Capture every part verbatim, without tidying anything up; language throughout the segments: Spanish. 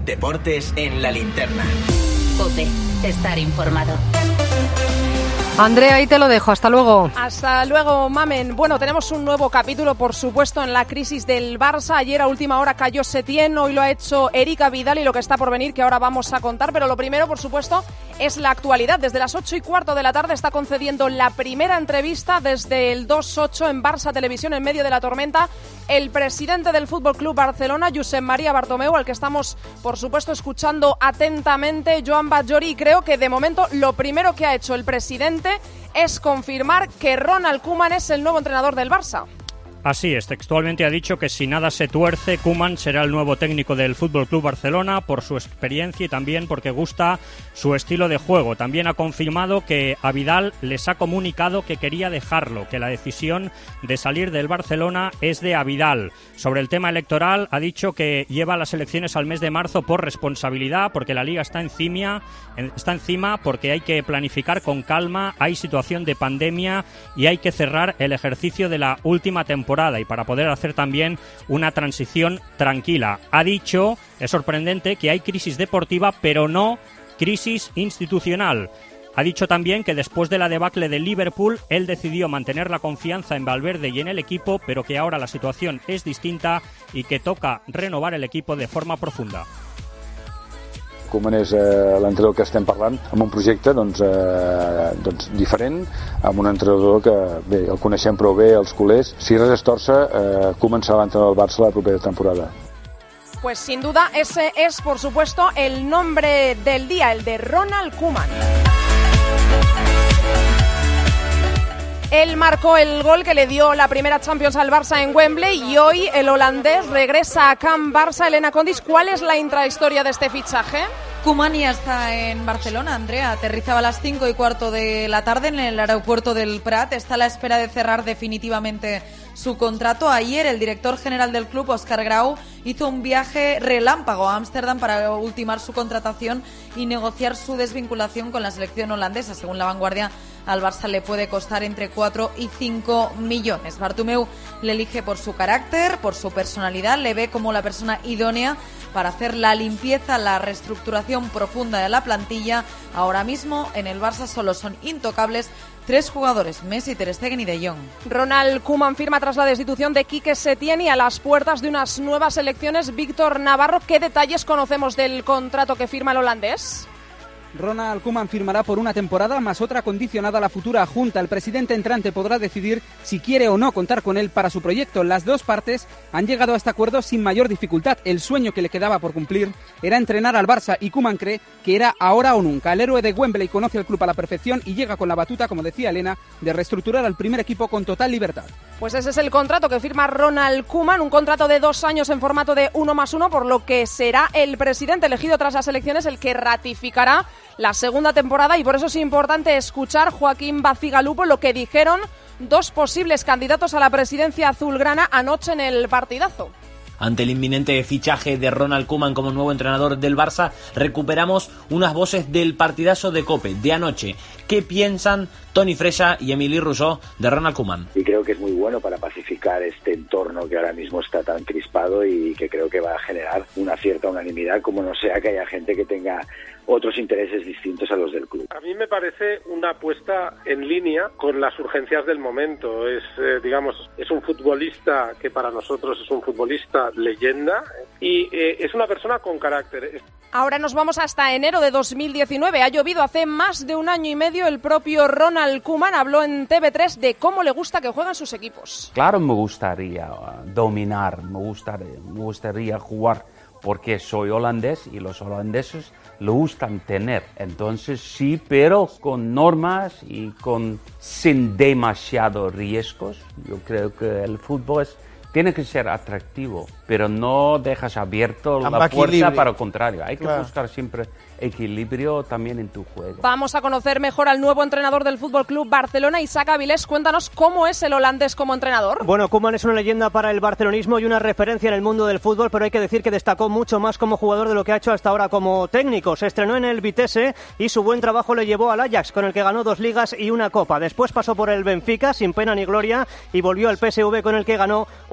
Deportes en la linterna. COPE. Estar informado. Andrea, ahí te lo dejo. Hasta luego. Hasta luego, Mamen. Bueno, tenemos un nuevo capítulo, por supuesto, en la crisis del Barça. Ayer a última hora cayó Setién, hoy lo ha hecho Erika Vidal y lo que está por venir, que ahora vamos a contar. Pero lo primero, por supuesto, es la actualidad. Desde las ocho y cuarto de la tarde está concediendo la primera entrevista desde el dos ocho en Barça Televisión, en medio de la tormenta, el presidente del Fútbol Club Barcelona, Josep María Bartomeu, al que estamos, por supuesto, escuchando atentamente, Joan Batllori. Y creo que, de momento, lo primero que ha hecho el presidente es confirmar que Ronald Koeman es el nuevo entrenador del Barça. Así es, textualmente ha dicho que si nada se tuerce, Koeman será el nuevo técnico del F C Barcelona por su experiencia y también porque gusta su estilo de juego. También ha confirmado que a Vidal les ha comunicado que quería dejarlo, que la decisión de salir del Barcelona es de a Vidal. Sobre el tema electoral, ha dicho que lleva las elecciones al mes de marzo por responsabilidad, porque la Liga está encima, está encima, porque hay que planificar con calma, hay situación de pandemia y hay que cerrar el ejercicio de la última temporada. Y para poder hacer también una transición tranquila. Ha dicho, es sorprendente, que hay crisis deportiva, pero no crisis institucional. Ha dicho también que después de la debacle de Liverpool, él decidió mantener la confianza en Valverde y en el equipo, pero que ahora la situación es distinta y que toca renovar el equipo de forma profunda. Koeman és eh, l'entrenador que estem parlant, amb un projecte doncs, eh, doncs diferent, amb un entrenador que bé, el coneixem prou bé, els culers. Si res es torça, eh, Koeman serà l'entrenador del Barça la propera temporada. Pues sin duda ese es, por supuesto, el nombre del día, el de Ronald Koeman. Él marcó el gol que le dio la primera Champions al Barça en Wembley y hoy el holandés regresa a Camp Barça. Elena Condis, ¿cuál es la intrahistoria de este fichaje? Koeman ya está en Barcelona, Andrea. Aterrizaba a las cinco y cuarto de la tarde en el aeropuerto del Prat. Está a la espera de cerrar definitivamente su contrato. Ayer el director general del club, Oscar Grau, hizo un viaje relámpago a Ámsterdam para ultimar su contratación y negociar su desvinculación con la selección holandesa. Según La Vanguardia, al Barça le puede costar entre cuatro y cinco millones. Bartomeu le elige por su carácter, por su personalidad, le ve como la persona idónea para hacer la limpieza, la reestructuración profunda de la plantilla. Ahora mismo en el Barça solo son intocables tres jugadores, Messi, Ter Stegen y De Jong. Ronald Koeman firma tras la destitución de Quique Setién y a las puertas de unas nuevas elecciones. Víctor Navarro, ¿qué detalles conocemos del contrato que firma el holandés? Ronald Koeman firmará por una temporada más otra condicionada a la futura junta. El presidente entrante podrá decidir si quiere o no contar con él para su proyecto. Las dos partes han llegado a este acuerdo sin mayor dificultad. El sueño que le quedaba por cumplir era entrenar al Barça y Koeman cree que era ahora o nunca. El héroe de Wembley conoce el club a la perfección y llega con la batuta, como decía Elena, de reestructurar al primer equipo con total libertad. Pues ese es el contrato que firma Ronald Koeman, un contrato de dos años en formato de uno más uno, por lo que será el presidente elegido tras las elecciones el que ratificará la segunda temporada, y por eso es importante escuchar, Joaquín Bacigalupo, lo que dijeron dos posibles candidatos a la presidencia azulgrana anoche en el partidazo. Ante el inminente fichaje de Ronald Koeman como nuevo entrenador del Barça, recuperamos unas voces del partidazo de COPE de anoche. ¿Qué piensan Toni Fresa y Emili Rousseau de Ronald Koeman? Y creo que es muy bueno para pacificar este entorno que ahora mismo está tan crispado y que creo que va a generar una cierta unanimidad, como no sea que haya gente que tenga otros intereses distintos a los del club. A mí me parece una apuesta en línea con las urgencias del momento. Es, eh, digamos, es un futbolista que para nosotros es un futbolista leyenda y eh, es una persona con carácter. Ahora nos vamos hasta enero de dos mil diecinueve. Ha llovido hace más de un año y medio. El propio Ronald Koeman habló en T V tres de cómo le gusta que jueguen sus equipos. Claro, me gustaría dominar, me gustaría, me gustaría jugar porque soy holandés y los holandeses le gustan tener. Entonces sí, pero con normas y con sin demasiados riesgos. Yo creo que el fútbol es, tiene que ser atractivo, pero no dejas abierto Amb la puerta equilibri. para el contrario. Hay que Claro. buscar siempre equilibrio también en tu juego. Vamos a conocer mejor al nuevo entrenador del F C Barcelona, Isaac Avilés. Cuéntanos cómo es el holandés como entrenador. Bueno, Koeman es una leyenda para el barcelonismo y una referencia en el mundo del fútbol, pero hay que decir que destacó mucho más como jugador de lo que ha hecho hasta ahora como técnico. Se estrenó en el Vitesse y su buen trabajo le llevó al Ajax, con el que ganó dos ligas y una copa. Después pasó por el Benfica, sin pena ni gloria, y volvió al P S V, con el que ganó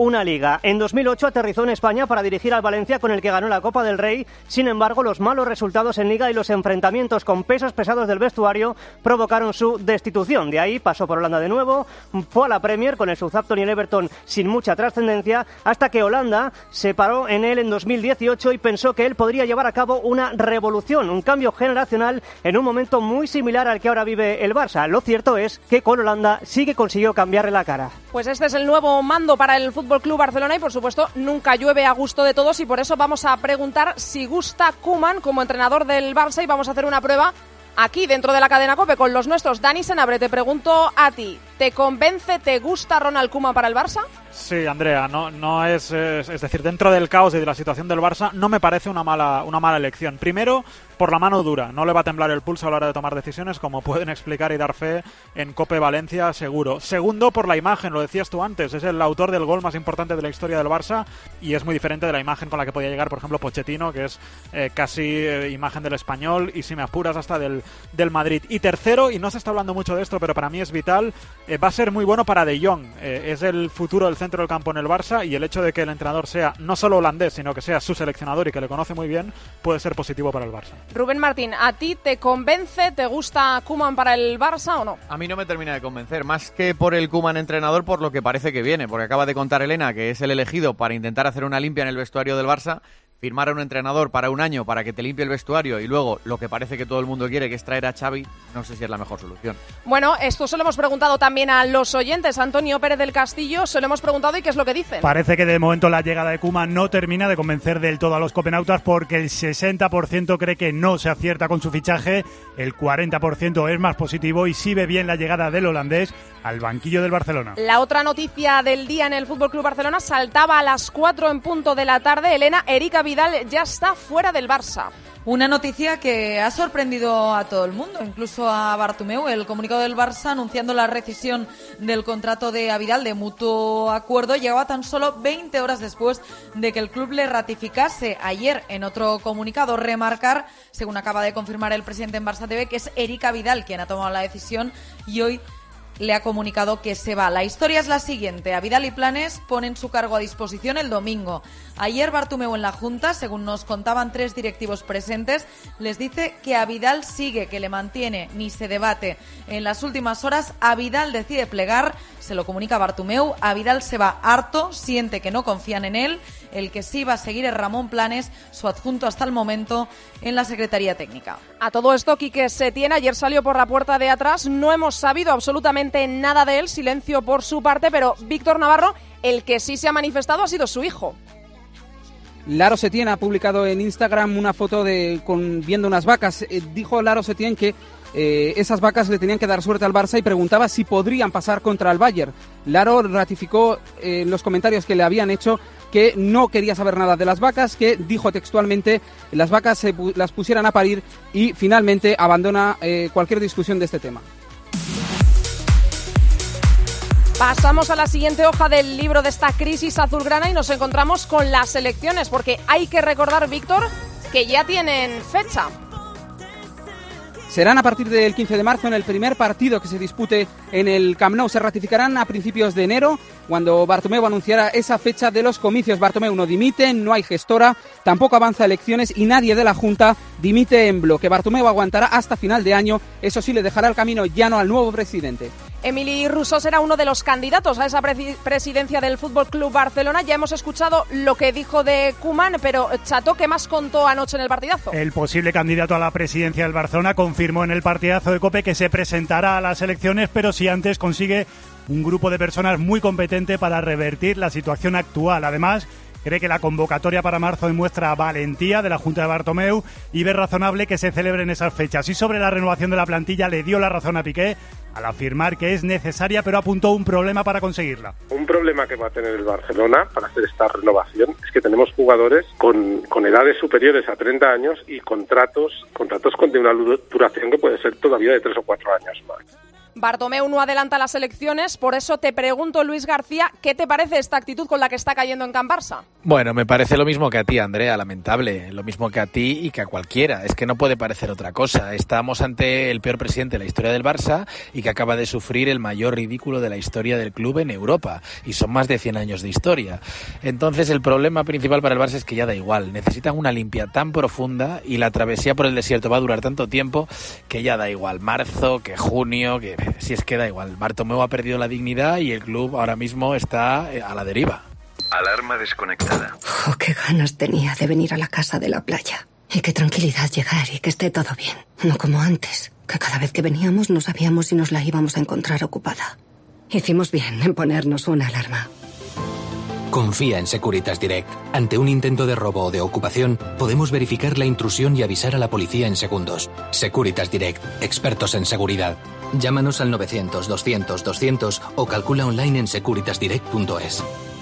una liga. En dos mil ocho aterrizó en España para dirigir al Valencia, con el que ganó la Copa del Rey. Sin embargo, los malos resultados en liga y los enfrentamientos con pesos pesados del vestuario provocaron su destitución. De ahí pasó por Holanda de nuevo, fue a la Premier con el Southampton y el Everton sin mucha trascendencia, hasta que Holanda se paró en él en dos mil dieciocho y pensó que él podría llevar a cabo una revolución, un cambio generacional en un momento muy similar al que ahora vive el Barça. Lo cierto es que con Holanda sí que consiguió cambiarle la cara. Pues este es el nuevo mando para el F C Barcelona y, por supuesto, nunca llueve a gusto de todos, y por eso vamos a preguntar si gusta Koeman como entrenador del Barça, y vamos a hacer una prueba aquí dentro de la cadena COPE con los nuestros. Dani Senabre, te pregunto a ti, ¿te convence, te gusta Ronald Koeman para el Barça? Sí, Andrea, no, no es, es, es decir, dentro del caos y de la situación del Barça, no me parece una mala, una mala elección. Primero, por la mano dura, no le va a temblar el pulso a la hora de tomar decisiones, como pueden explicar y dar fe en COPE Valencia, seguro. Segundo, por la imagen, lo decías tú antes, es el autor del gol más importante de la historia del Barça y es muy diferente de la imagen con la que podía llegar, por ejemplo, Pochettino, que es eh, casi eh, imagen del Español y, si me apuras, hasta del, del Madrid. Y tercero, y no se está hablando mucho de esto, pero para mí es vital, eh, va a ser muy bueno para De Jong. Eh, es el futuro del centro del campo en el Barça, y el hecho de que el entrenador sea no solo holandés, sino que sea su seleccionador y que le conoce muy bien, puede ser positivo para el Barça. Rubén Martín, ¿a ti te convence, te gusta Koeman para el Barça o no? A mí no me termina de convencer, más que por el Koeman entrenador, por lo que parece que viene, porque acaba de contar Elena que es el elegido para intentar hacer una limpia en el vestuario del Barça. Firmar a un entrenador para un año para que te limpie el vestuario y luego lo que parece que todo el mundo quiere, que es traer a Xavi, no sé si es la mejor solución. Bueno, esto se lo hemos preguntado también a los oyentes. Antonio Pérez del Castillo, se lo hemos preguntado y ¿qué es lo que dicen? Parece que de momento la llegada de Koeman no termina de convencer del todo a los copenautas, porque el sesenta por ciento cree que no se acierta con su fichaje, el cuarenta por ciento es más positivo y sí ve bien la llegada del holandés al banquillo del Barcelona. La otra noticia del día en el F C Barcelona saltaba a las cuatro en punto de la tarde. Elena, Erika Vidal ya está fuera del Barça. Una noticia que ha sorprendido a todo el mundo, incluso a Bartomeu. El comunicado del Barça anunciando la rescisión del contrato de Vidal de mutuo acuerdo llegaba tan solo veinte horas después de que el club le ratificase. Ayer, en otro comunicado, remarcar, según acaba de confirmar el presidente en Barça T V, que es Erika Vidal quien ha tomado la decisión y hoy le ha comunicado que se va. La historia es la siguiente. A Vidal y Planes ponen su cargo a disposición el domingo. Ayer Bartomeu en la Junta, según nos contaban tres directivos presentes, les dice que a Vidal sigue, que le mantiene, ni se debate. En las últimas horas, a Vidal decide plegar, se lo comunica Bartomeu. A Vidal se va harto, siente que no confían en él. El que sí va a seguir es Ramón Planes, su adjunto hasta el momento en la Secretaría Técnica. A todo esto, Quique Setién ayer salió por la puerta de atrás. No hemos sabido absolutamente nada de él, silencio por su parte, pero Víctor Navarro, el que sí se ha manifestado ha sido su hijo. Laro Setién ha publicado en Instagram una foto de con viendo unas vacas. Eh, dijo Laro Setién que eh, esas vacas le tenían que dar suerte al Barça y preguntaba si podrían pasar contra el Bayern. Laro ratificó eh, en los comentarios que le habían hecho que no quería saber nada de las vacas, que dijo textualmente las vacas se pu- las pusieran a parir, y finalmente abandona eh, cualquier discusión de este tema. Pasamos a la siguiente hoja del libro de esta crisis azulgrana y nos encontramos con las elecciones, porque hay que recordar, Víctor, que ya tienen fecha. Serán a partir del quince de marzo, en el primer partido que se dispute en el Camp Nou. Se ratificarán a principios de enero, cuando Bartomeu anunciara esa fecha de los comicios. Bartomeu no dimite, no hay gestora, tampoco avanza elecciones y nadie de la Junta dimite en bloque. Bartomeu aguantará hasta final de año, eso sí, le dejará el camino llano al nuevo presidente. Emili Rousseau será uno de los candidatos a esa pre- presidencia del F C Barcelona. Ya hemos escuchado lo que dijo de Koeman, pero Chato, ¿qué más contó anoche en el partidazo? El posible candidato a la presidencia del Barcelona confirmó en el partidazo de COPE que se presentará a las elecciones, pero si antes consigue un grupo de personas muy competente para revertir la situación actual. Además, cree que la convocatoria para marzo demuestra valentía de la Junta de Bartomeu y ve razonable que se celebren esas fechas. Y sobre la renovación de la plantilla le dio la razón a Piqué al afirmar que es necesaria, pero apuntó un problema para conseguirla. Un problema que va a tener el Barcelona para hacer esta renovación es que tenemos jugadores con, con edades superiores a treinta años y contratos, contratos con de una duración que puede ser todavía de tres o cuatro años más. Bartomeu no adelanta las elecciones, por eso te pregunto, Luis García, ¿qué te parece esta actitud con la que está cayendo en Can Barça? Bueno, me parece lo mismo que a ti, Andrea, lamentable, lo mismo que a ti y que a cualquiera, es que no puede parecer otra cosa. Estamos ante el peor presidente de la historia del Barça y que acaba de sufrir el mayor ridículo de la historia del club en Europa, y son más de cien años de historia. Entonces el problema principal para el Barça es que ya da igual, necesitan una limpia tan profunda y la travesía por el desierto va a durar tanto tiempo que ya da igual, marzo, que junio, que si es que da igual. Bartomeu ha perdido la dignidad y el club ahora mismo está a la deriva. Alarma desconectada. Oh, qué ganas tenía de venir a la casa de la playa. Y qué tranquilidad llegar y que esté todo bien. No como antes, que cada vez que veníamos no sabíamos si nos la íbamos a encontrar ocupada. Hicimos bien en ponernos una alarma. Confía en Securitas Direct. Ante un intento de robo o de ocupación, podemos verificar la intrusión y avisar a la policía en segundos. Securitas Direct, expertos en seguridad. Llámanos al novecientos, doscientos, doscientos o calcula online en securitas direct punto es.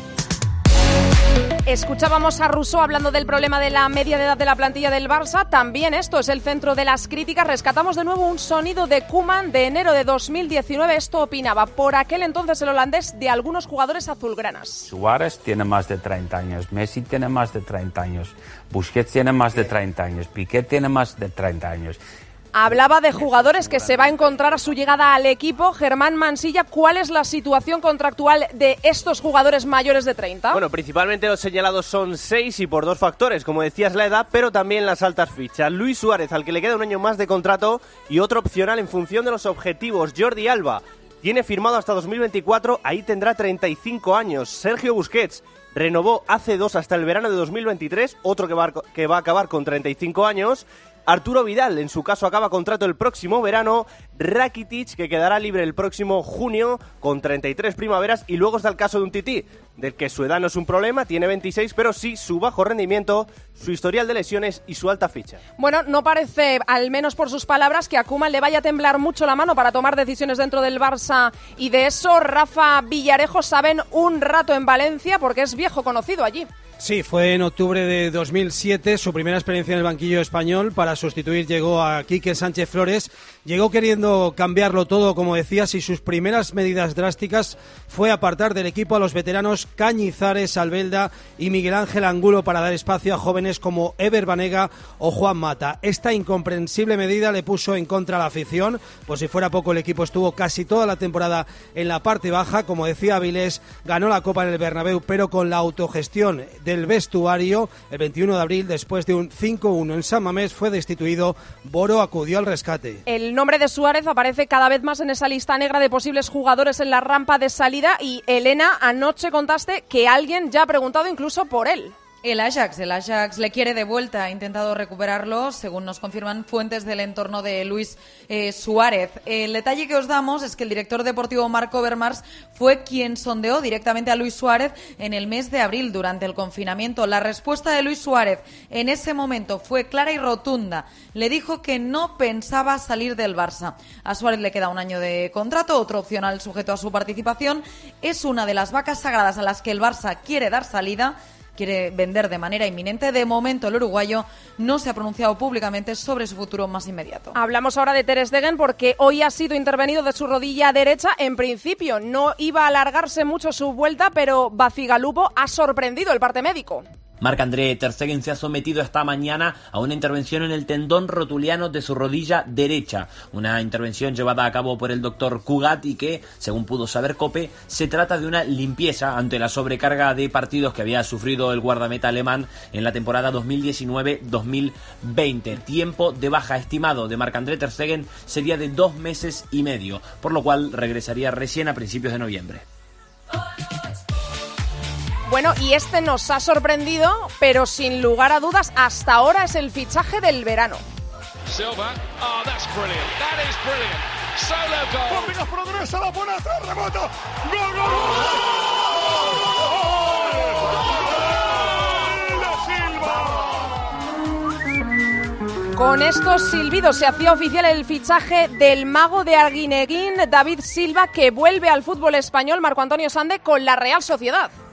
Escuchábamos a Rousseau hablando del problema de la media de edad de la plantilla del Barça. También esto es el centro de las críticas. Rescatamos de nuevo un sonido de Koeman de enero de dos mil diecinueve. Esto opinaba por aquel entonces el holandés de algunos jugadores azulgranas. Suárez tiene más de treinta años, Messi tiene más de treinta años, Busquets tiene más de treinta años, Piqué tiene más de treinta años. Hablaba de jugadores que se va a encontrar a su llegada al equipo. Germán Mansilla, ¿cuál es la situación contractual de estos jugadores mayores de treinta? Bueno, principalmente los señalados son seis y por dos factores, como decías, la edad, pero también las altas fichas. Luis Suárez, al que le queda un año más de contrato, y otro opcional en función de los objetivos. Jordi Alba tiene firmado hasta dos mil veinticuatro, ahí tendrá treinta y cinco años. Sergio Busquets renovó hace dos hasta el verano de dos mil veintitrés, otro que va, que va a acabar con treinta y cinco años. Arturo Vidal, en su caso, acaba contrato el próximo verano. Rakitic, que quedará libre el próximo junio con treinta y tres primaveras. Y luego está el caso de un Tití, del que su edad no es un problema, tiene veintiséis, pero sí su bajo rendimiento, su historial de lesiones y su alta ficha. Bueno, no parece, al menos por sus palabras, que a Koeman le vaya a temblar mucho la mano para tomar decisiones dentro del Barça. Y de eso Rafa Villarejo saben un rato en Valencia, porque es viejo conocido allí. Sí, fue en octubre de dos mil siete, su primera experiencia en el banquillo español. Para sustituir llegó a Quique Sánchez Flores. Llegó queriendo cambiarlo todo, como decías, y sus primeras medidas drásticas fue apartar del equipo a los veteranos Cañizares, Albelda y Miguel Ángel Angulo para dar espacio a jóvenes como Ever Banega o Juan Mata. Esta incomprensible medida le puso en contra a la afición. Por si fuera poco, el equipo estuvo casi toda la temporada en la parte baja. Como decía Avilés, ganó la Copa en el Bernabéu, pero con la autogestión del vestuario. El veintiuno de abril, después de un cinco uno en San Mamés, fue destituido. Boro acudió al rescate. El nombre de Suárez aparece cada vez más en esa lista negra de posibles jugadores en la rampa de salida. Y Elena, anoche contaste que alguien ya ha preguntado incluso por él. El Ajax, el Ajax le quiere de vuelta, ha intentado recuperarlo, según nos confirman fuentes del entorno de Luis eh, Suárez. El detalle que os damos es que el director deportivo Marco Overmars fue quien sondeó directamente a Luis Suárez en el mes de abril durante el confinamiento. La respuesta de Luis Suárez en ese momento fue clara y rotunda. Le dijo que no pensaba salir del Barça. A Suárez le queda un año de contrato, otro opcional sujeto a su participación. Es una de las vacas sagradas a las que el Barça quiere dar salida. Quiere vender de manera inminente. De momento, el uruguayo no se ha pronunciado públicamente sobre su futuro más inmediato. Hablamos ahora de Ter Stegen porque hoy ha sido intervenido de su rodilla derecha. En principio no iba a alargarse mucho su vuelta, pero Bacigalupo ha sorprendido el parte médico. Marc-André Ter Stegen se ha sometido esta mañana a una intervención en el tendón rotuliano de su rodilla derecha. Una intervención llevada a cabo por el doctor Cugat y que, según pudo saber COPE, se trata de una limpieza ante la sobrecarga de partidos que había sufrido el guardameta alemán en la temporada dos mil diecinueve dos mil veinte. Tiempo de baja estimado de Marc-André Ter Stegen sería de dos meses y medio, por lo cual regresaría recién a principios de noviembre. Bueno, y este nos ha sorprendido, pero sin lugar a dudas, hasta ahora es el fichaje del verano. Silva, oh, that's brilliant, that is brilliant, solo goal. Pópicas progresa, la pone atrás, remata, gol, gol, gol, Silva. Con estos silbidos se hacía oficial el fichaje del mago de Arguineguín, David Silva, que vuelve al fútbol español. Marco Antonio Sande, con la Real Sociedad.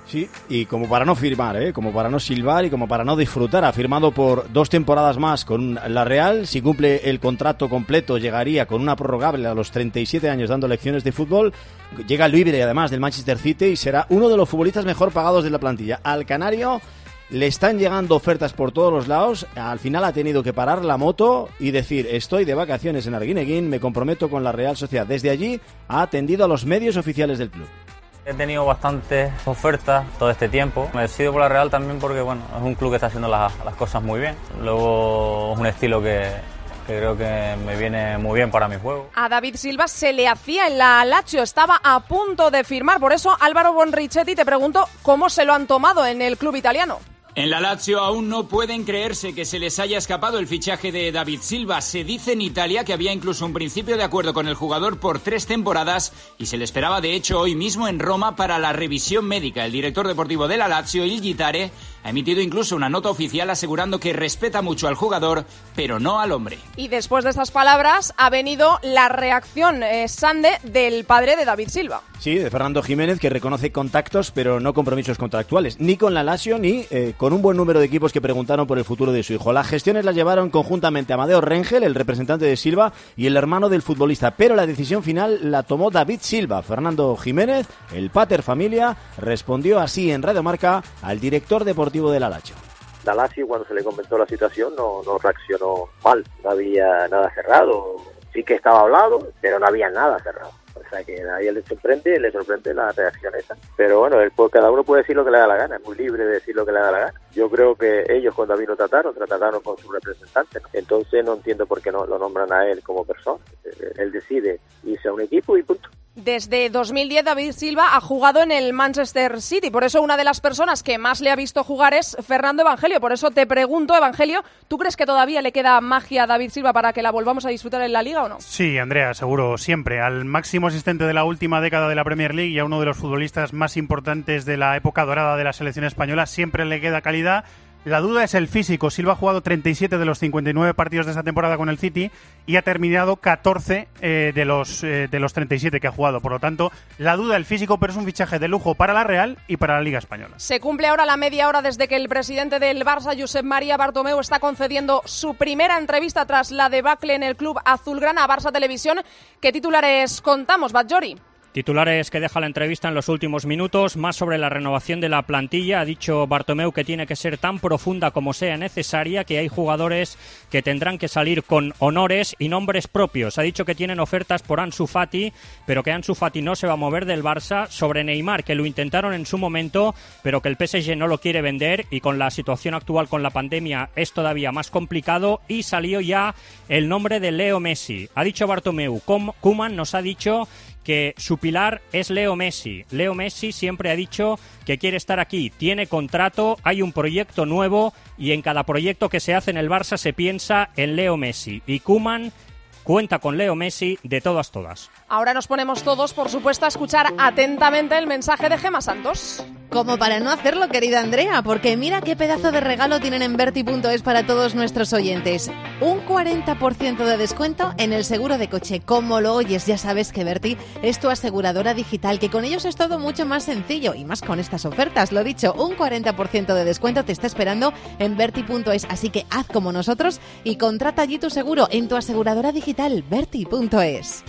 Sí, y como para no firmar, ¿eh? como para no silbar y como para no disfrutar, ha firmado por dos temporadas más con la Real. Si cumple el contrato completo, llegaría con una prorrogable a los treinta y siete años dando lecciones de fútbol. Llega libre además del Manchester City y será uno de los futbolistas mejor pagados de la plantilla. Al canario le están llegando ofertas por todos los lados. Al final ha tenido que parar la moto y decir: estoy de vacaciones en Arguineguín, me comprometo con la Real Sociedad. Desde allí ha atendido a los medios oficiales del club. He tenido bastantes ofertas todo este tiempo. Me decido por la Real también porque bueno, es un club que está haciendo las, las cosas muy bien. Luego es un estilo que, que creo que me viene muy bien para mi juego. A David Silva se le hacía en la Lazio, estaba a punto de firmar. Por eso, Álvaro Bonrichetti, te pregunto cómo se lo han tomado en el club italiano. En la Lazio aún no pueden creerse que se les haya escapado el fichaje de David Silva. Se dice en Italia que había incluso un principio de acuerdo con el jugador por tres temporadas y se le esperaba de hecho hoy mismo en Roma para la revisión médica. El director deportivo de la Lazio, Il Gittare, ha emitido incluso una nota oficial asegurando que respeta mucho al jugador, pero no al hombre. Y después de estas palabras ha venido la reacción eh, sande del padre de David Silva. Sí, de Fernando Jiménez, que reconoce contactos pero no compromisos contractuales, ni con la Lazio ni eh, con un buen número de equipos que preguntaron por el futuro de su hijo. Las gestiones las llevaron conjuntamente Amadeo Rengel, el representante de Silva, y el hermano del futbolista, pero la decisión final la tomó David Silva. Fernando Jiménez, el pater familia, respondió así en Radio Marca al director deportivo de la Lazio. La Lazio, cuando se le comentó la situación, no, no reaccionó mal, no había nada cerrado, sí que estaba hablado, pero no había nada cerrado. O sea que a nadie le sorprende, le sorprende la reacción esa. Pero bueno, él, pues, cada uno puede decir lo que le da la gana, es muy libre de decir lo que le da la gana. Yo creo que ellos con David no trataron, trataron con su representante, ¿no? Entonces no entiendo por qué no lo nombran a él como persona. Él decide irse a un equipo y punto. Desde dos mil diez David Silva ha jugado en el Manchester City, por eso una de las personas que más le ha visto jugar es Fernando Evangelio. Por eso te pregunto, Evangelio, ¿tú crees que todavía le queda magia a David Silva para que la volvamos a disfrutar en la Liga o no? Sí, Andrea, seguro, siempre. Al máximo asistente de la última década de la Premier League y a uno de los futbolistas más importantes de la época dorada de la selección española, siempre le queda calidad. La duda es el físico. Silva ha jugado treinta y siete de los cincuenta y nueve partidos de esta temporada con el City y ha terminado catorce eh, de los eh, de los treinta y siete que ha jugado. Por lo tanto, la duda el físico, pero es un fichaje de lujo para la Real y para la Liga Española. Se cumple ahora la media hora desde que el presidente del Barça, Josep María Bartomeu, está concediendo su primera entrevista tras la debacle en el club azulgrana a Barça Televisión. ¿Qué titulares contamos, Batllori? Titulares que deja la entrevista en los últimos minutos, más sobre la renovación de la plantilla. Ha dicho Bartomeu que tiene que ser tan profunda como sea necesaria, que hay jugadores que tendrán que salir con honores y nombres propios. Ha dicho que tienen ofertas por Ansu Fati, pero que Ansu Fati no se va a mover del Barça. Sobre Neymar, que lo intentaron en su momento, pero que el P S G no lo quiere vender y con la situación actual con la pandemia es todavía más complicado. Y salió ya el nombre de Leo Messi. Ha dicho Bartomeu, Koeman nos ha dicho que su pilar es Leo Messi. Leo Messi siempre ha dicho que quiere estar aquí, tiene contrato, hay un proyecto nuevo y en cada proyecto que se hace en el Barça se piensa en Leo Messi. Y Koeman cuenta con Leo Messi de todas todas. Ahora nos ponemos todos, por supuesto, a escuchar atentamente el mensaje de Gemma Santos. Como para no hacerlo, querida Andrea, porque mira qué pedazo de regalo tienen en Berti punto es para todos nuestros oyentes. Un cuarenta por ciento de descuento en el seguro de coche. Como lo oyes, ya sabes que Berti es tu aseguradora digital, que con ellos es todo mucho más sencillo y más con estas ofertas. Lo dicho, un cuarenta por ciento de descuento te está esperando en Berti punto es, así que haz como nosotros y contrata allí tu seguro en tu aseguradora digital Berti punto es.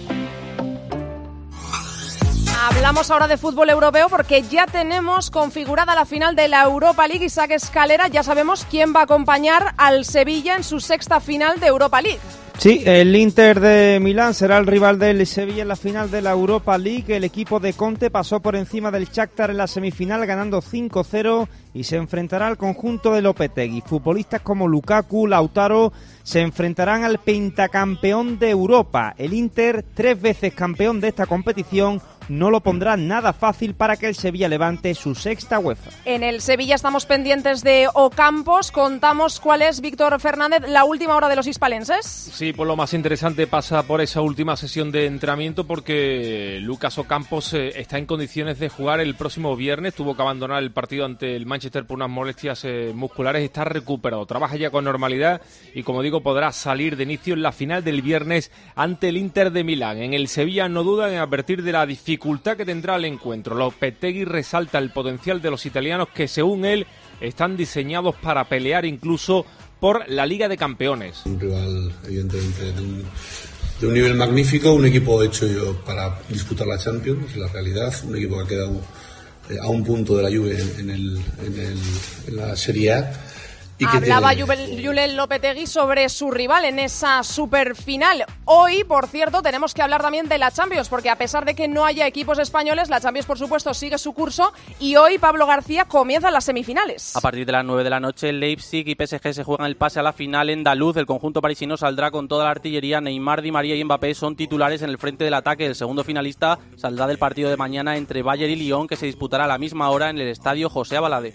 Hablamos ahora de fútbol europeo porque ya tenemos configurada la final de la Europa League. Isaac Escalera, ya sabemos quién va a acompañar al Sevilla en su sexta final de Europa League. Sí, el Inter de Milán será el rival del Sevilla en la final de la Europa League. El equipo de Conte pasó por encima del Shakhtar en la semifinal ganando cinco cero y se enfrentará al conjunto de Lopetegui. Futbolistas como Lukaku, Lautaro se enfrentarán al pentacampeón de Europa. El Inter, tres veces campeón de esta competición, no lo pondrá nada fácil para que el Sevilla levante su sexta UEFA. En el Sevilla estamos pendientes de Ocampos. Contamos cuál es, Víctor Fernández, la última hora de los hispalenses. Sí, pues lo más interesante pasa por esa última sesión de entrenamiento porque Lucas Ocampos eh, está en condiciones de jugar el próximo viernes. Tuvo que abandonar el partido ante el Manchester por unas molestias eh, musculares. Está recuperado, trabaja ya con normalidad y, como digo, podrá salir de inicio en la final del viernes ante el Inter de Milán. En el Sevilla no dudan en advertir de la dificultad dificultad que tendrá el encuentro. Lopetegui resalta el potencial de los italianos que, según él, están diseñados para pelear incluso por la Liga de Campeones. Un rival, evidentemente, de un, de un nivel magnífico, un equipo hecho para disputar la Champions, la realidad, un equipo que ha quedado eh, a un punto de la Juve en, en, el, en, el, en la Serie A. Hablaba Julen Lopetegui sobre su rival en esa superfinal. Hoy, por cierto, tenemos que hablar también de la Champions, porque a pesar de que no haya equipos españoles, la Champions, por supuesto, sigue su curso y hoy Pablo García comienza las semifinales. A partir de las nueve de la noche, Leipzig y P S G se juegan el pase a la final andaluz. El conjunto parisino saldrá con toda la artillería. Neymar, Di María y Mbappé son titulares en el frente del ataque. El segundo finalista saldrá del partido de mañana entre Bayern y Lyon, que se disputará a la misma hora en el estadio José Abalade.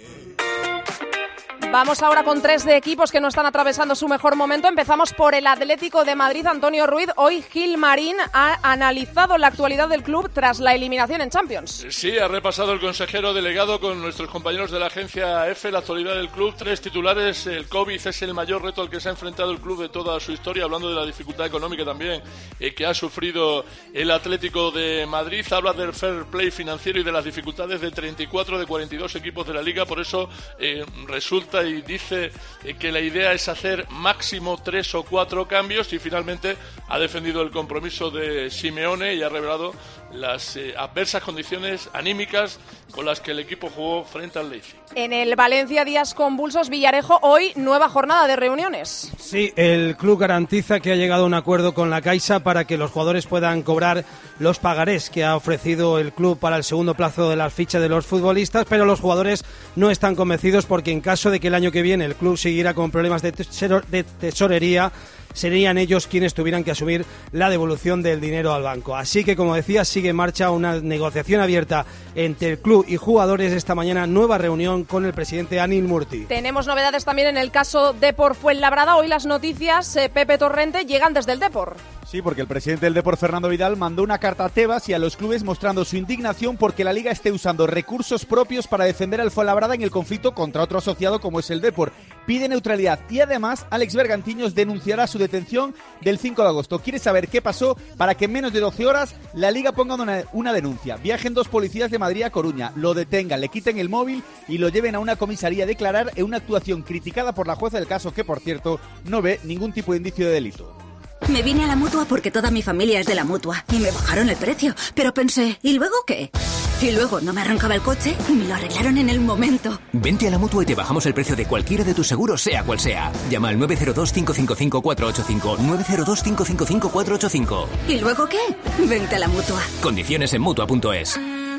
Vamos ahora con tres de equipos que no están atravesando su mejor momento. Empezamos por el Atlético de Madrid, Antonio Ruiz. Hoy Gil Marín ha analizado la actualidad del club tras la eliminación en Champions. Sí, ha repasado el consejero delegado con nuestros compañeros de la agencia F la actualidad del club. Tres titulares. El COVID es el mayor reto al que se ha enfrentado el club de toda su historia, hablando de la dificultad económica también eh, que ha sufrido el Atlético de Madrid. Habla del fair play financiero y de las dificultades de treinta y cuatro de cuarenta y dos equipos de la Liga. Por eso eh, resulta y dice que la idea es hacer máximo tres o cuatro cambios y finalmente ha defendido el compromiso de Simeone y ha revelado las eh, adversas condiciones anímicas con las que el equipo jugó frente al Leipzig. En el Valencia días convulsos, Villarejo, hoy nueva jornada de reuniones. Sí, el club garantiza que ha llegado a un acuerdo con la Caixa para que los jugadores puedan cobrar los pagarés que ha ofrecido el club para el segundo plazo de las fichas de los futbolistas, pero los jugadores no están convencidos porque en caso de que el año que viene el club siguiera con problemas de, tesor- de tesorería, serían ellos quienes tuvieran que asumir la devolución del dinero al banco. Así que, como decía, sigue en marcha una negociación abierta entre el club y jugadores. Esta mañana nueva reunión con el presidente Anil Murti. Tenemos novedades también en el caso Depor Fuenlabrada. Hoy las noticias, eh, Pepe Torrente, llegan desde el Depor. Sí, porque el presidente del Depor, Fernando Vidal, mandó una carta a Tebas y a los clubes mostrando su indignación porque la Liga esté usando recursos propios para defender al Fuenlabrada en el conflicto contra otro asociado como es el Depor. Pide neutralidad y además Alex Bergantiños denunciará su detención del cinco de agosto. Quiere saber qué pasó para que en menos de doce horas la Liga ponga una, una denuncia. Viajen dos policías de Madrid a Coruña, lo detengan, le quiten el móvil y lo lleven a una comisaría a declarar en una actuación criticada por la jueza del caso que, por cierto, no ve ningún tipo de indicio de delito. Me vine a la Mutua porque toda mi familia es de la Mutua y me bajaron el precio, pero pensé, ¿y luego qué? Y luego no me arrancaba el coche y me lo arreglaron en el momento. Vente a la Mutua y te bajamos el precio de cualquiera de tus seguros, sea cual sea. Llama al nueve cero dos, cinco cinco cinco, cuatro ocho cinco, nueve cero dos, cinco cinco cinco, cuatro ocho cinco. ¿Y luego qué? Vente a la Mutua. Condiciones en Mutua punto es.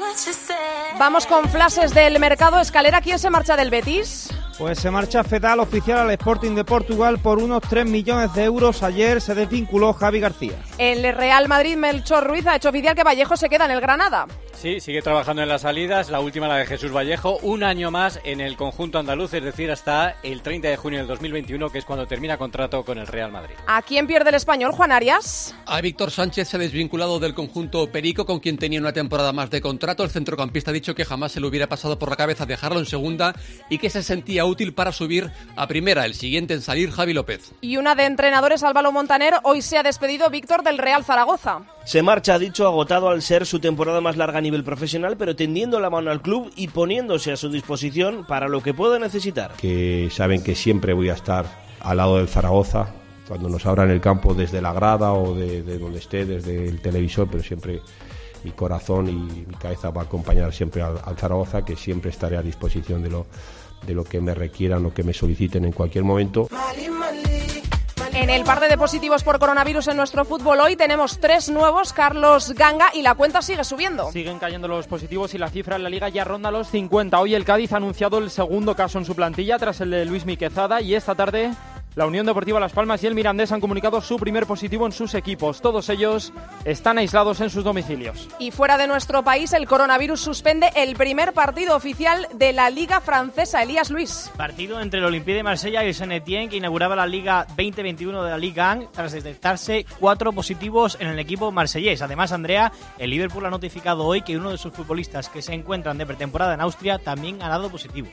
Vamos con flashes del mercado. Escalera, ¿quién se marcha del Betis? Pues se marcha Fedal, oficial al Sporting de Portugal, por unos tres millones de euros. Ayer se desvinculó Javi García. El Real Madrid, Melchor Ruiz, ha hecho oficial que Vallejo se queda en el Granada. Sí, sigue trabajando en las salidas, la última la de Jesús Vallejo, un año más en el conjunto andaluz, es decir, hasta el treinta de junio del dos mil veintiuno, que es cuando termina contrato con el Real Madrid. ¿A quién pierde el español, Juan Arias? A Víctor Sánchez se ha desvinculado del conjunto Perico, con quien tenía una temporada más de contrato. El centrocampista ha dicho que jamás se le hubiera pasado por la cabeza dejarlo en segunda y que se sentía útil para subir a primera. El siguiente en salir, Javi López. Y una de entrenadores, Álvaro Montaner. Hoy se ha despedido Víctor del Real Zaragoza. Se marcha, ha dicho, agotado al ser su temporada más larga a nivel profesional, pero tendiendo la mano al club y poniéndose a su disposición para lo que pueda necesitar. Que saben que siempre voy a estar al lado del Zaragoza, cuando nos abran el campo desde la grada o de, de donde esté, desde el televisor, pero siempre mi corazón y mi cabeza va a acompañar siempre al, al Zaragoza, que siempre estaré a disposición de lo, de lo que me requieran o que me soliciten en cualquier momento. En el parte de positivos por coronavirus en nuestro fútbol hoy tenemos tres nuevos, Carlos Ganga, y la cuenta sigue subiendo. Siguen cayendo los positivos y la cifra en la Liga ya ronda los cincuenta. Hoy el Cádiz ha anunciado el segundo caso en su plantilla tras el de Luis Miquezada y esta tarde la Unión Deportiva Las Palmas y el Mirandés han comunicado su primer positivo en sus equipos. Todos ellos están aislados en sus domicilios. Y fuera de nuestro país, el coronavirus suspende el primer partido oficial de la Liga Francesa. Elías Luis. Partido entre el Olympique de Marsella y el Saint-Étienne, que inauguraba la Liga veinte veintiuno de la Liga uno tras detectarse cuatro positivos en el equipo marsellés. Además, Andrea, el Liverpool ha notificado hoy que uno de sus futbolistas que se encuentran de pretemporada en Austria también ha dado positivo.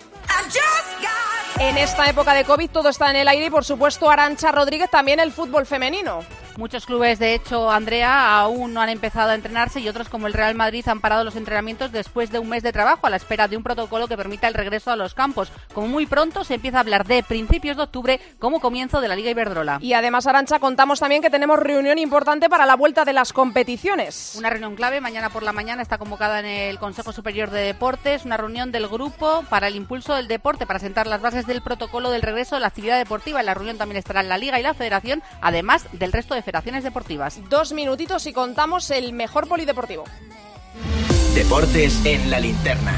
En esta época de COVID todo está en el aire y, por supuesto, Arantxa Rodríguez, también el fútbol femenino. Muchos clubes, de hecho, Andrea, aún no han empezado a entrenarse y otros, como el Real Madrid, han parado los entrenamientos después de un mes de trabajo a la espera de un protocolo que permita el regreso a los campos. Como muy pronto se empieza a hablar de principios de octubre como comienzo de la Liga Iberdrola. Y además, Arantxa, contamos también que tenemos reunión importante para la vuelta de las competiciones. Una reunión clave mañana por la mañana está convocada en el Consejo Superior de Deportes, una reunión del grupo para el impulso del deporte, para sentar las bases del protocolo del regreso de la actividad deportiva. En la reunión también estarán la Liga y la Federación, además del resto de federaciones deportivas. Dos minutitos y contamos el mejor polideportivo. Deportes en la linterna.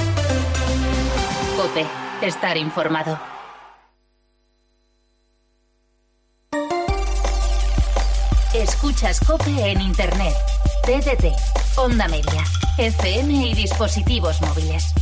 COPE, estar informado. Escuchas COPE en Internet, T D T, Onda Media, F M y dispositivos móviles.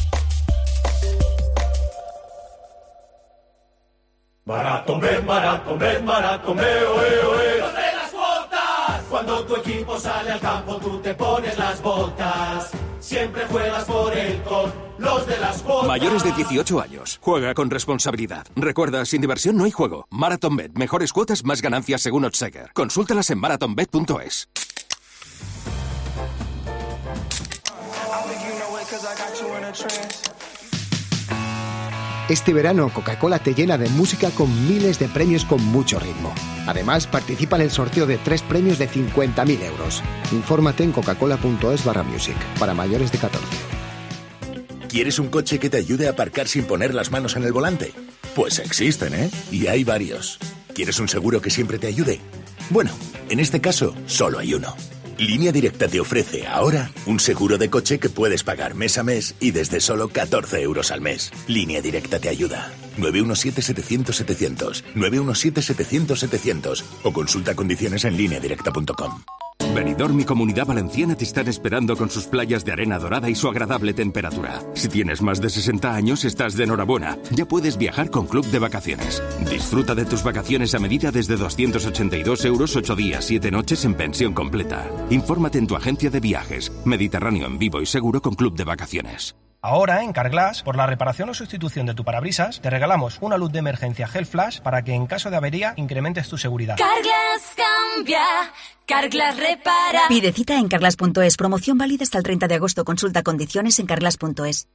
Maratón, maratón, maratón, oe, oe. ¡Los de las botas! Cuando tu equipo sale al campo, tú te pones las botas. Siempre juegas por él con los de las botas. Mayores de dieciocho años. Juega con responsabilidad. Recuerda, sin diversión no hay juego. MarathonBet. Mejores cuotas, más ganancias según Oddsheger. Consúltalas en marathon bet punto es. Este verano Coca-Cola te llena de música con miles de premios con mucho ritmo. Además, participa en el sorteo de tres premios de cincuenta mil euros. Infórmate en coca-cola punto es barra music, para mayores de catorce. ¿Quieres un coche que te ayude a aparcar sin poner las manos en el volante? Pues existen, ¿eh? Y hay varios. ¿Quieres un seguro que siempre te ayude? Bueno, en este caso, solo hay uno. Línea Directa te ofrece ahora un seguro de coche que puedes pagar mes a mes y desde solo catorce euros al mes. Línea Directa te ayuda. nueve uno siete, setecientos, setecientos. nueve uno siete, setecientos, setecientos. O consulta condiciones en línea directa punto com. Benidorm y Comunidad Valenciana te están esperando con sus playas de arena dorada y su agradable temperatura. Si tienes más de sesenta años, estás de enhorabuena. Ya puedes viajar con Club de Vacaciones. Disfruta de tus vacaciones a medida desde doscientos ochenta y dos euros, ocho días, siete noches en pensión completa. Infórmate en tu agencia de viajes. Mediterráneo en vivo y seguro con Club de Vacaciones. Ahora, en Carglass, por la reparación o sustitución de tu parabrisas, te regalamos una luz de emergencia Gel Flash para que en caso de avería incrementes tu seguridad. Carglass cambia, Carglass repara. Pide cita en carglass punto es. Promoción válida hasta el treinta de agosto. Consulta condiciones en carglass punto es.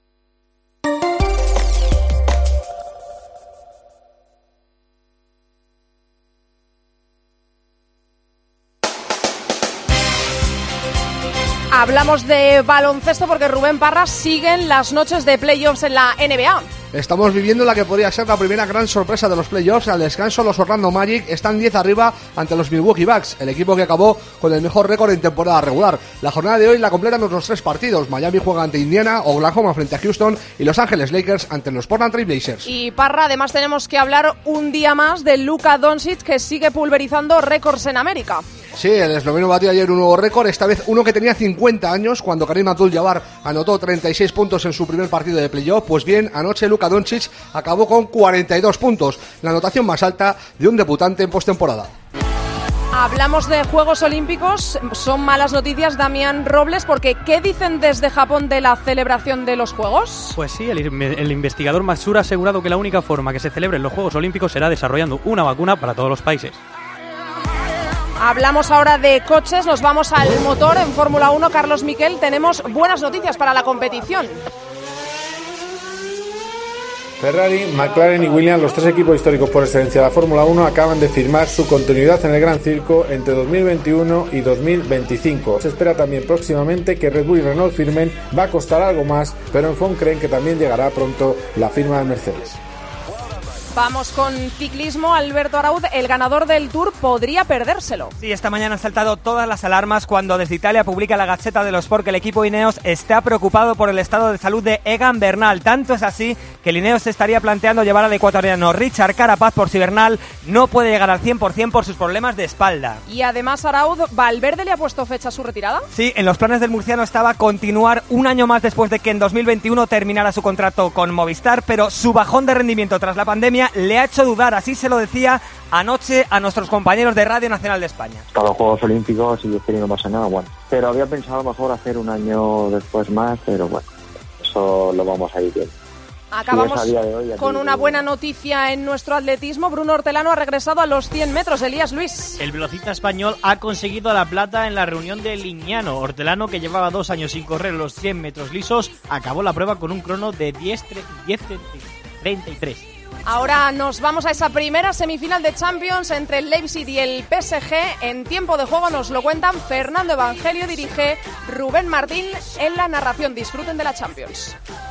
Hablamos de baloncesto porque Rubén Parra siguen las noches de playoffs en la N B A. Estamos viviendo la que podría ser la primera gran sorpresa de los playoffs. Al descanso, los Orlando Magic están diez arriba ante los Milwaukee Bucks, el equipo que acabó con el mejor récord en temporada regular. La jornada de hoy la completan otros tres partidos. Miami juega ante Indiana, Oklahoma frente a Houston y Los Ángeles Lakers ante los Portland Trail Blazers. Y Parra, además tenemos que hablar un día más de Luka Doncic, que sigue pulverizando récords en América. Sí, el esloveno batió ayer un nuevo récord, esta vez uno que tenía cincuenta años, cuando Karim Abdul-Jabbar anotó treinta y seis puntos en su primer partido de playoff. Pues bien, anoche Luka Doncic acabó con cuarenta y dos puntos, la anotación más alta de un debutante en postemporada. Hablamos de Juegos Olímpicos, son malas noticias, Damián Robles, porque ¿qué dicen desde Japón de la celebración de los Juegos? Pues sí, el, el investigador Matsura ha asegurado que la única forma que se celebren los Juegos Olímpicos será desarrollando una vacuna para todos los países. Hablamos ahora de coches, nos vamos al motor en Fórmula uno. Carlos Miquel, tenemos buenas noticias para la competición. Ferrari, McLaren y Williams, los tres equipos históricos por excelencia de la Fórmula uno, acaban de firmar su continuidad en el Gran Circo entre dos mil veintiuno y dos mil veinticinco. Se espera también próximamente que Red Bull y Renault firmen, va a costar algo más, pero en F O N creen que también llegará pronto la firma de Mercedes. Vamos con ciclismo. Alberto Arauz, el ganador del Tour, podría perdérselo. Sí, esta mañana han saltado todas las alarmas cuando desde Italia publica la Gazzetta dello Sport que el equipo Ineos está preocupado por el estado de salud de Egan Bernal. Tanto es así que el Ineos se estaría planteando llevar al ecuatoriano Richard Carapaz por si Bernal no puede llegar al cien por ciento por sus problemas de espalda. Y además, Arauz, ¿Valverde le ha puesto fecha a su retirada? Sí, en los planes del murciano estaba continuar un año más después de que en dos mil veintiuno terminara su contrato con Movistar, pero su bajón de rendimiento tras la pandemia le ha hecho dudar, así se lo decía anoche a nuestros compañeros de Radio Nacional de España. Para los Juegos Olímpicos, si Dios quiere, no pasa nada, bueno. Pero había pensado a lo mejor hacer un año después más, pero bueno, eso lo vamos a ir viendo. Acabamos a día de hoy, con una buena noticia en nuestro atletismo. Bruno Hortelano ha regresado a los cien metros. Elías Luis. El velocista español ha conseguido la plata en la reunión de Lignano. Hortelano, que llevaba dos años sin correr los cien metros lisos, acabó la prueba con un crono de diez treinta y tres. Ahora nos vamos a esa primera semifinal de Champions entre el Leipzig y el P S G. En tiempo de juego nos lo cuentan Fernando Evangelio, dirige Rubén Martín en la narración. Disfruten de la Champions.